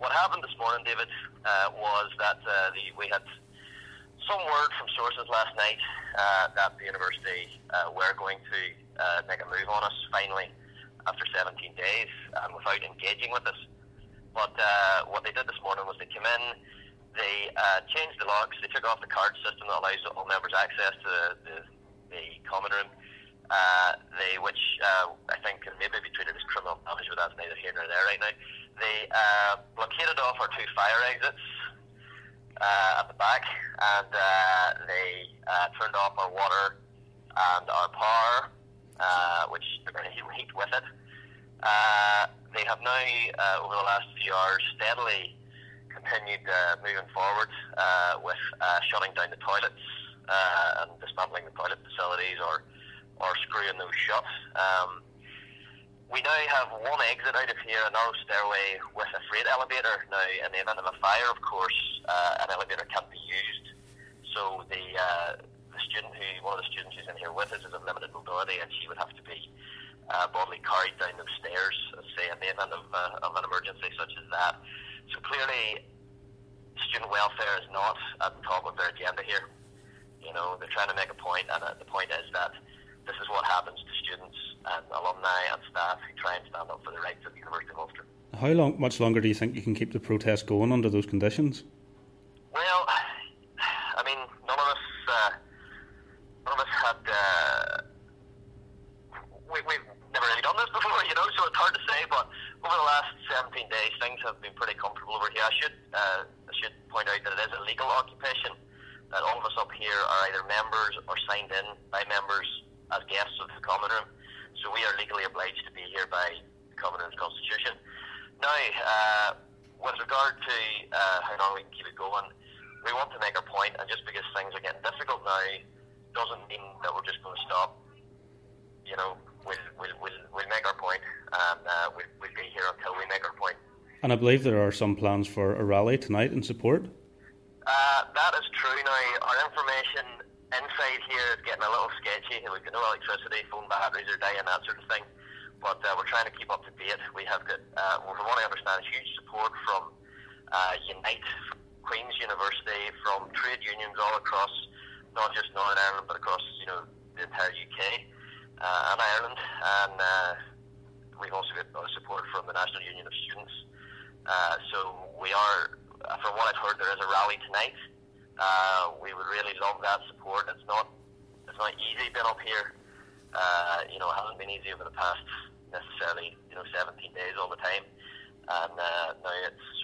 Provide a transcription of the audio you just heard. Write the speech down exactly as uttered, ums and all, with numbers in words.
what happened this morning, David, uh, was that uh, the, we had some word from sources last night uh, that the university uh, were going to uh, make a move on us finally after seventeen days and without engaging with us. But uh, what they did this morning was they came in, they uh, changed the locks, they took off the card system that allows all members access to the, the, the common room, uh, they, which uh, I think can maybe be treated as criminal damage, but that's neither here nor there right now. They uh, blockaded off our two fire exits Uh, at the back, and uh, they uh, turned off our water and our power, uh, which they're going to heat with it. Uh, they have now, uh, over the last few hours, steadily continued uh, moving forward uh, with uh, shutting down the toilets uh, and dismantling the toilet facilities or, or screwing those shut. Um, We now have one exit out of here, a narrow stairway with a freight elevator. Now, in the event of a fire, of course, uh, an elevator can't be used. So the uh, the student who, one of the students who's in here with us is of limited mobility, and she would have to be uh, bodily carried down those stairs, say, in the event of, uh, of an emergency such as that. So clearly, student welfare is not at the top of their agenda here. You know, they're trying to make a point, and uh, the point is that this is what happens to students and alumni and staff who try and stand up for the rights of the University of Ulster. How long, much longer do you think you can keep the protest going under those conditions? Well, I mean, none of us, uh, none of us had. Uh, we, we've never really done this before, you know, so it's hard to say. But over the last seventeen days, things have been pretty comfortable over here. I should, uh, I should point out that it is a legal occupation. That all of us up here are either members or signed in by members as guests of the common room, so we are legally obliged to be here by the common room's constitution. Now, uh, with regard to uh, how long we can keep it going, we want to make our point, and just because things are getting difficult now doesn't mean that we're just going to stop. You know, we'll, we'll, we'll, we'll make our point, and uh, we'll, we'll be here until we make our point. And I believe there are some plans for a rally tonight in support? Uh, that is true. Now, our information inside here is getting a little sketchy. We've got no electricity, phone batteries are dying, that sort of thing. But uh, we're trying to keep up to date. We have got, uh, from what I understand, huge support from uh, Unite, from Queen's University, from trade unions all across, not just Northern Ireland, but across, you know, the entire U K uh, and Ireland. And uh, we've also got support from the National Union of Students. Uh, so we are, from what I've heard, there is a rally tonight. Uh, we would really love that support. It's not it's not easy being up here. Uh, you know, it hasn't been easy over the past necessarily, you know, seventeen days all the time. And uh, now it's